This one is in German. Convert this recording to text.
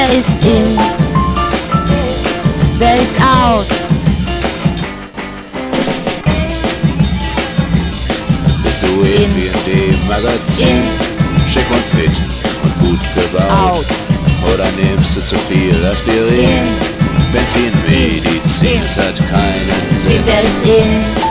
Wer ist in? Wer ist out? Bist du in wie in dem Magazin? Schick und fit und gut gebaut. Out. Oder nimmst du zu viel Aspirin? Benzin, Medizin, es hat keinen Sinn. Wer ist in?